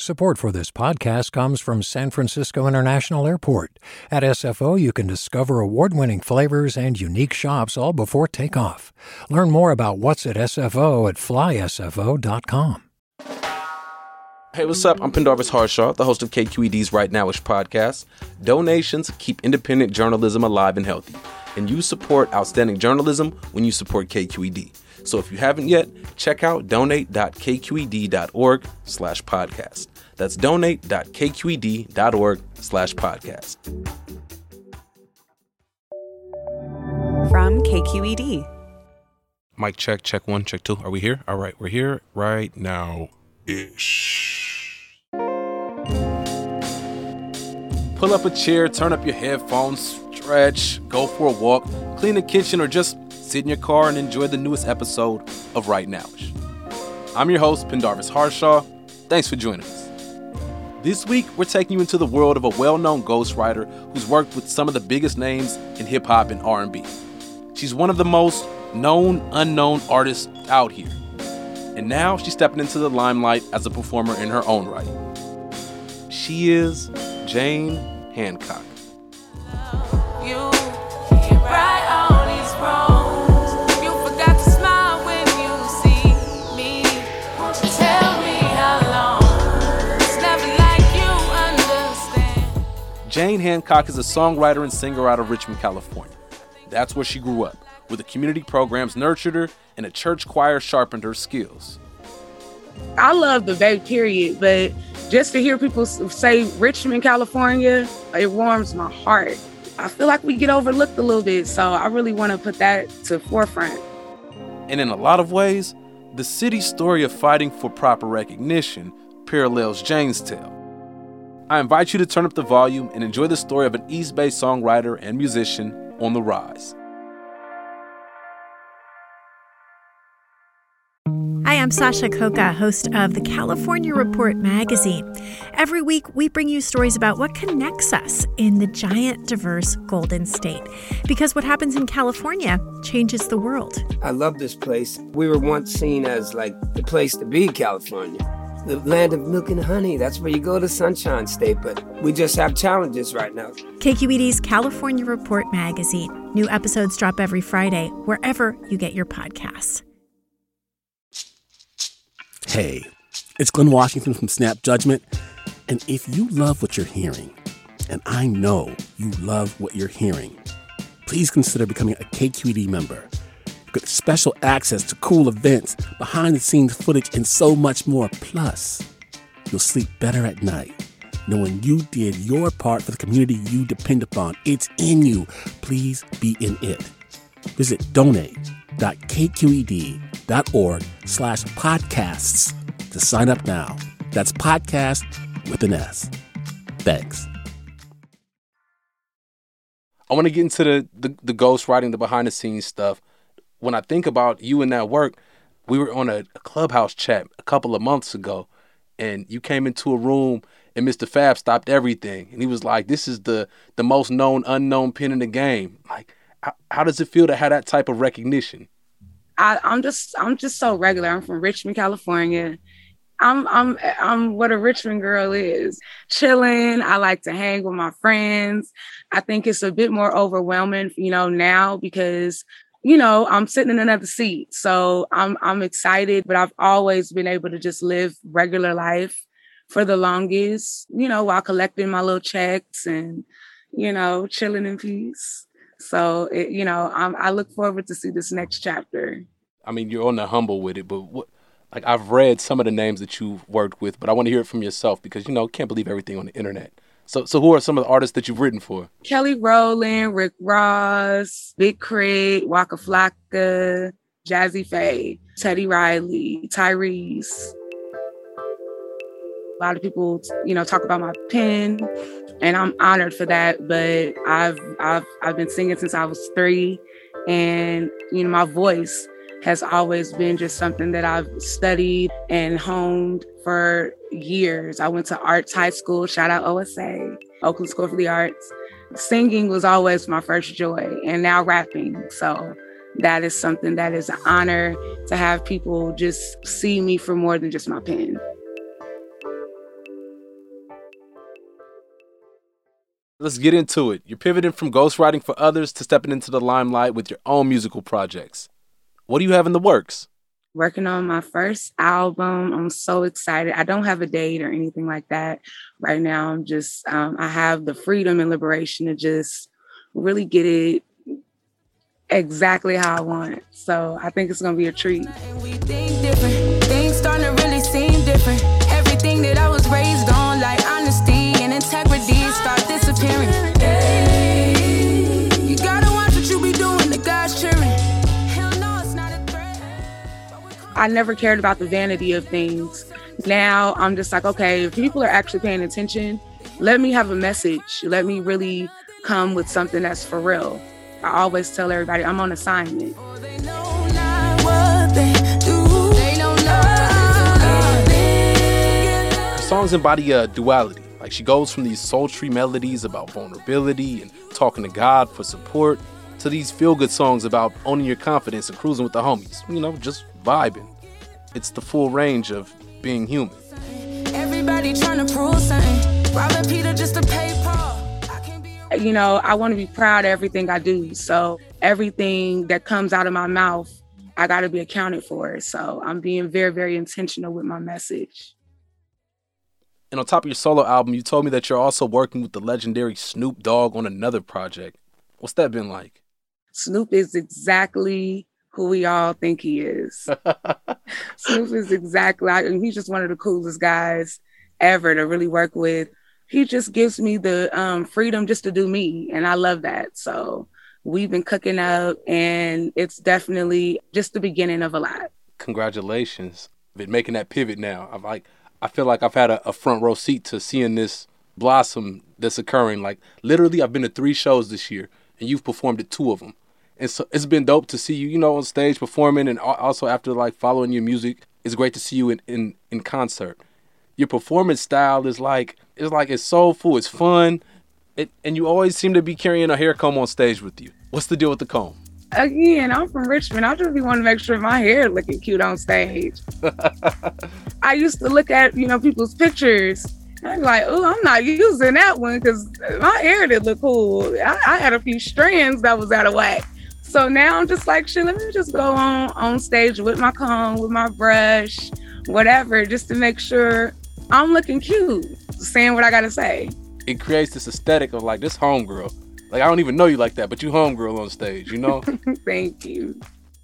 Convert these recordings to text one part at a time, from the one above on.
Support for this podcast comes from San Francisco International Airport. At SFO, you can discover award-winning flavors and unique shops all before takeoff. Learn more about what's at SFO at flysfo.com. Hey, what's up? I'm Pendarvis Harshaw, the host of KQED's Right Nowish podcast. Donations keep independent journalism alive and healthy, and you support outstanding journalism when you support KQED. So if you haven't yet, check out donate.kqed.org/podcast. That's donate.kqed.org/podcast. From KQED. Mic check, check 1, check 2. Are we here? All right, we're here right now-ish. Pull up a chair, turn up your headphones, stretch, go for a walk, clean the kitchen, or just sit in your car and enjoy the newest episode of Right Nowish. I'm your host, Pendarvis Harshaw. Thanks for joining us. This week, we're taking you into the world of a well-known ghostwriter who's worked with some of the biggest names in hip-hop and R&B. She's one of the most known, unknown artists out here. And now she's stepping into the limelight as a performer in her own right. She is Jane Hancock. Jane Hancock is a songwriter and singer out of Richmond, California. That's where she grew up, where the community programs nurtured her and a church choir sharpened her skills. I love the Bay, period, but just to hear people say Richmond, California, it warms my heart. I feel like we get overlooked a little bit, so I really want to put that to forefront. And in a lot of ways, the city's story of fighting for proper recognition parallels Jane's tale. I invite you to turn up the volume and enjoy the story of an East Bay songwriter and musician on the rise. Hi, I'm Sasha Khokha, host of the California Report magazine. Every week, we bring you stories about what connects us in the giant, diverse Golden State. Because what happens in California changes the world. I love this place. We were once seen as like the place to be, California. The land of milk and honey. That's where you go to Sunshine State, but we just have challenges right now. KQED's California Report magazine. New episodes drop every Friday, wherever you get your podcasts. Hey, it's Glenn Washington from Snap Judgment. And if you love what you're hearing, and I know you love what you're hearing, please consider becoming a KQED member. Get special access to cool events, behind-the-scenes footage, and so much more. Plus, you'll sleep better at night knowing you did your part for the community you depend upon. It's in you. Please be in it. Visit donate.kqed.org/podcasts to sign up now. That's podcast with an S. Thanks. I want to get into the ghostwriting, the behind-the-scenes stuff. When I think about you and that work, we were on a Clubhouse chat a couple of months ago, and you came into a room, and Mr. Fab stopped everything, and he was like, "This is the most known unknown pen in the game." Like, how does it feel to have that type of recognition? I'm just so regular. I'm from Richmond, California. I'm what a Richmond girl is. Chilling. I like to hang with my friends. I think it's a bit more overwhelming, now because I'm sitting in another seat. So I'm excited, but I've always been able to just live regular life for the longest, while collecting my little checks and, chilling in peace. So, I look forward to see this next chapter. I mean, you're on the humble with it, but I've read some of the names that you've worked with, but I want to hear it from yourself because, can't believe everything on the internet. So who are some of the artists that you've written for? Kelly Rowland, Rick Ross, Big Crit, Waka Flocka, Jazzy Faye, Teddy Riley, Tyrese. A lot of people, talk about my pen, and I'm honored for that. But I've been singing since I was 3, and my voice has always been just something that I've studied and honed for years. I went to Arts High School, shout out OSA, Oakland School for the Arts. Singing was always my first joy, and now rapping. So that is something that is an honor to have people just see me for more than just my pen. Let's get into it. You're pivoting from ghostwriting for others to stepping into the limelight with your own musical projects. What do you have in the works? Working on my first album. I'm so excited. I don't have a date or anything like that right now. I'm just, I have the freedom and liberation to just really get it exactly how I want it. So I think it's going to be a treat. We think different. Things starting to really seem different. Everything that I was raised on, like honesty and integrity, start disappearing. Hey, you gotta watch what you be doing, the God's cheering. Hell no, it's not a threat. I never cared about the vanity of things. Now I'm just like, okay, if people are actually paying attention, let me have a message. Let me really come with something that's for real. I always tell everybody I'm on assignment. They know not what they do. They don't know. Her songs embody a duality. Like, she goes from these sultry melodies about vulnerability and talking to God for support to these feel-good songs about owning your confidence and cruising with the homies. You know, just vibing. It's the full range of being human. Everybody trying to prove something. Robbing Peter just to pay Paul. You know, I want to be proud of everything I do. So everything that comes out of my mouth, I got to be accounted for. So I'm being very, very intentional with my message. And on top of your solo album, you told me that you're also working with the legendary Snoop Dogg on another project. What's that been like? Snoop is exactly who we all think he is. Snoop is exactly, he's just one of the coolest guys ever to really work with. He just gives me the freedom just to do me. And I love that. So we've been cooking up, and it's definitely just the beginning of a lot. Congratulations. Been making that pivot now. I feel like I've had a front row seat to seeing this blossom that's occurring. Like, literally, I've been to 3 shows this year, and you've performed at 2 of them. And so it's been dope to see you, you know, on stage performing, and also after, like, following your music. It's great to see you in concert. Your performance style is it's soulful, it's fun, and you always seem to be carrying a hair comb on stage with you. What's the deal with the comb? Again, I'm from Richmond. I just be wanting to make sure my hair looking cute on stage. I used to look at, you know, people's pictures. I'm like, oh, I'm not using that one because my hair did look cool. I had a few strands that was out of whack. So now I'm just like, shit, let me just go on stage with my comb, with my brush, whatever, just to make sure I'm looking cute, saying what I gotta say. It creates this aesthetic of like, this homegirl. Like, I don't even know you like that, but you homegirl on stage, you know? Thank you.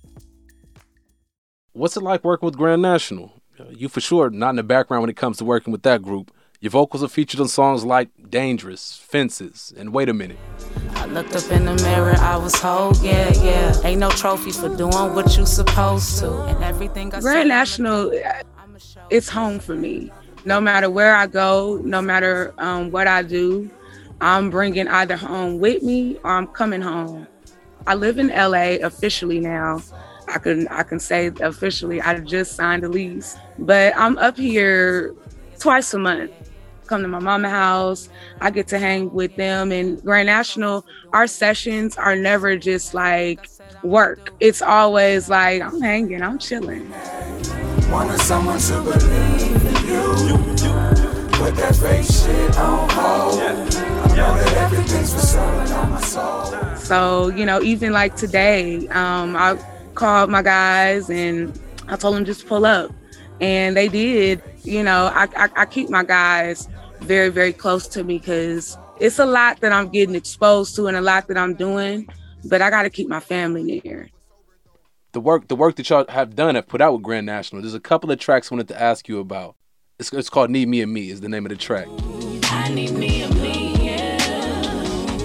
What's it like working with Grand National? You for sure not in the background when it comes to working with that group. Your vocals are featured on songs like Dangerous, Fences, and Wait a Minute. I looked up in the mirror, I was whole, yeah. Ain't no trophy for doing what you supposed to. And everything I Grand National, it's home for me. No matter where I go, no matter what I do, I'm bringing either home with me or I'm coming home. I live in LA officially now. I can say officially, I just signed a lease. But I'm up here twice a month. Come to my mama's house. I get to hang with them. And Grand National, our sessions are never just like work. It's always like, I'm hanging, I'm chilling. Wanted someone to believe in you. Put that fake shit on hold. I know that everything's for selling on my soul. So, you know, even like today, I called my guys and I told them just pull up. And they did. You know, I keep my guys very, very close to me because it's a lot that I'm getting exposed to and a lot that I'm doing, but I got to keep my family near. The work that y'all have put out with Grand National, there's a couple of tracks I wanted to ask you about. It's called Need Me and Me is the name of the track. I need me and me, yeah.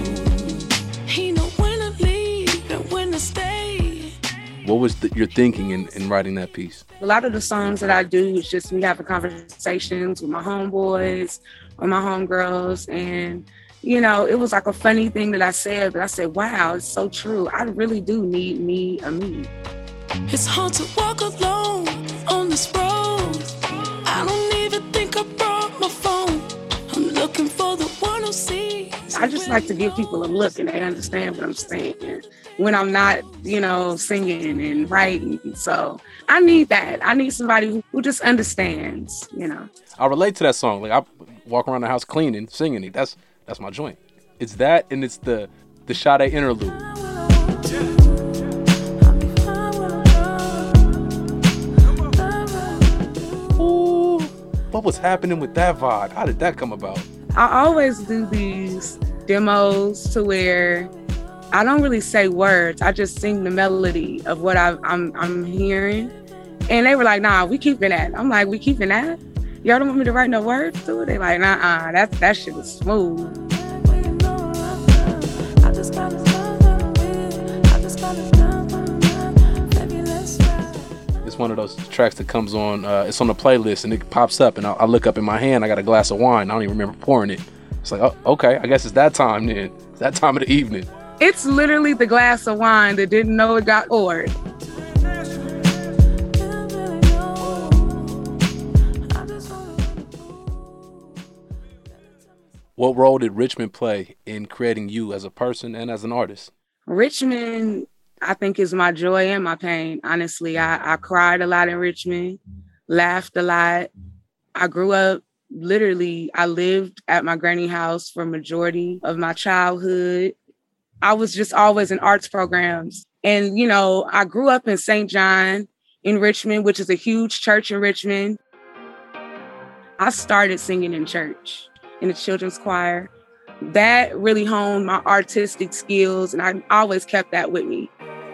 He know when to leave and when to stay. What was your thinking in writing that piece? A lot of the songs that I do is just me having conversations with my homeboys or my homegirls. And, you know, it was like a funny thing that I said, but I said, wow, it's so true. I really do need me a me. It's hard to walk alone on this road. I don't even think I brought my phone. I'm looking for the one who sees. I just like to give people a look and they understand what I'm saying when I'm not, you know, singing and writing. So I need that. I need somebody who just understands, you know. I relate to that song. Like, I walk around the house cleaning, singing it. That's my joint. It's that, and it's the Sade interlude. Ooh, what was happening with that vibe? How did that come about? I always do these demos to where I don't really say words. I just sing the melody of what I'm hearing. And they were like, nah, we keeping that. I'm like, we keeping that? Y'all don't want me to write no words to it? They like, nah, that shit is smooth. It's one of those tracks that comes on, it's on the playlist and it pops up and I look up in my hand, I got a glass of wine. I don't even remember pouring it. It's like, oh, okay, I guess it's that time then. It's that time of the evening. It's literally the glass of wine that didn't know it got poured. What role did Richmond play in creating you as a person and as an artist? Richmond, I think, is my joy and my pain. Honestly, I cried a lot in Richmond, laughed a lot. I grew up, literally, I lived at my granny house for a majority of my childhood. I was just always in arts programs. And, you know, I grew up in St. John in Richmond, which is a huge church in Richmond. I started singing in church, in the children's choir. That really honed my artistic skills, and I always kept that with me.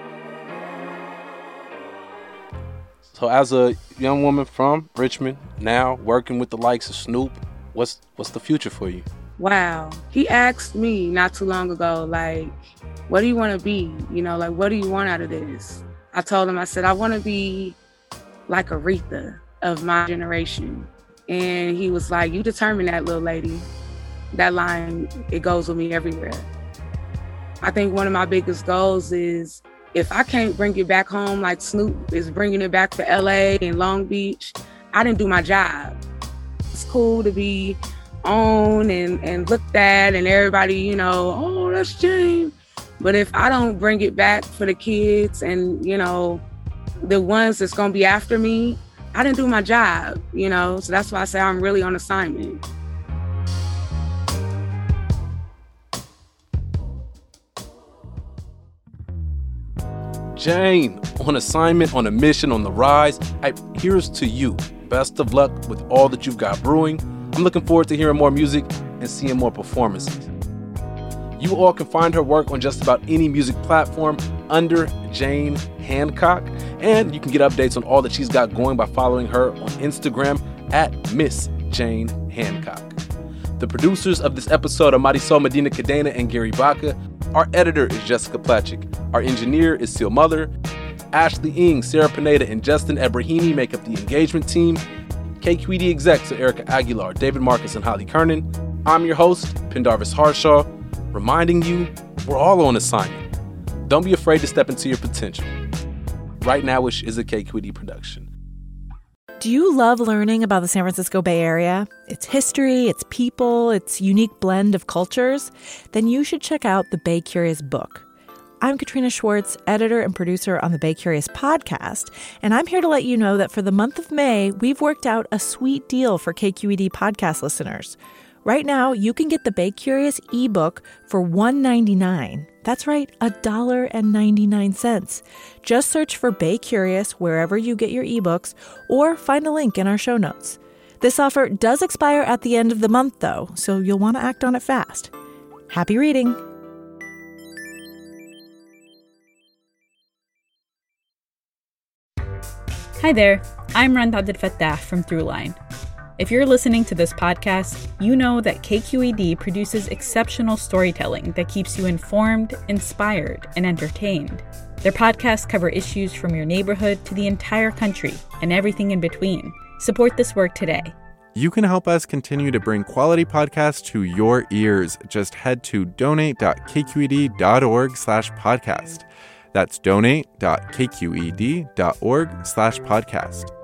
So as a young woman from Richmond, now working with the likes of Snoop, what's the future for you? Wow. He asked me not too long ago, like, what do you want to be? You know, like, what do you want out of this? I told him, I said, I want to be like Aretha of my generation. And he was like, you determine that, little lady. That line, it goes with me everywhere. I think one of my biggest goals is, if I can't bring it back home like Snoop is bringing it back to LA and Long Beach, I didn't do my job. It's cool to be on and looked at and everybody, you know, oh, that's Jane. But if I don't bring it back for the kids and, you know, the ones that's gonna be after me, I didn't do my job, you know? So that's why I say I'm really on assignment. Jane, on assignment, on a mission, on the rise. Here's to you. Best of luck with all that you've got brewing. I'm looking forward to hearing more music and seeing more performances. You all can find her work on just about any music platform under Jane Hancock. And you can get updates on all that she's got going by following her on Instagram at Miss Jane Hancock. The producers of this episode are Marisol Medina Cadena and Gary Baca. Our editor is Jessica Platchik. Our engineer is Seal Mother. Ashley Ng, Sarah Pineda, and Justin Ebrahimi make up the engagement team. KQED execs are Erica Aguilar, David Marcus, and Holly Kernan. I'm your host, Pendarvis Harshaw, reminding you we're all on assignment. Don't be afraid to step into your potential. Right Nowish is a KQED production. Do you love learning about the San Francisco Bay Area? Its history, its people, its unique blend of cultures? Then you should check out the Bay Curious book. I'm Katrina Schwartz, editor and producer on the Bay Curious podcast, and I'm here to let you know that for the month of May, we've worked out a sweet deal for KQED podcast listeners. Right now, you can get the Bay Curious ebook for $1.99. That's right, $1.99. Just search for Bay Curious wherever you get your ebooks, or find a link in our show notes. This offer does expire at the end of the month, though, so you'll want to act on it fast. Happy reading! Hi there, I'm Rand Abdel Fattah from Throughline. If you're listening to this podcast, you know that KQED produces exceptional storytelling that keeps you informed, inspired, and entertained. Their podcasts cover issues from your neighborhood to the entire country and everything in between. Support this work today. You can help us continue to bring quality podcasts to your ears. Just head to donate.kqed.org/podcast. That's donate.kqed.org/podcast.